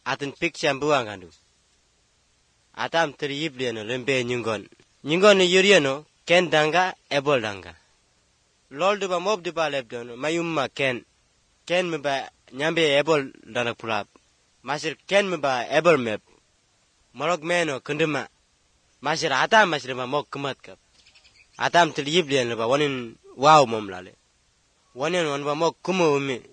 atin pik chambuang kandu. Atam teri yibliano lembe nyingon. Nyingon ni yuriano ken danga ebol danga. Lol duba mob duba lebdono mayumma ken. Ken meba nyambe ebol dana pulap. Masir ken meba ebol mep. Morok meno kunduma. Masir atam masir ma mok kemat kap. Atam teri yibliano ba wanin wow mom lale. Wanin wan ba mok kumo umi.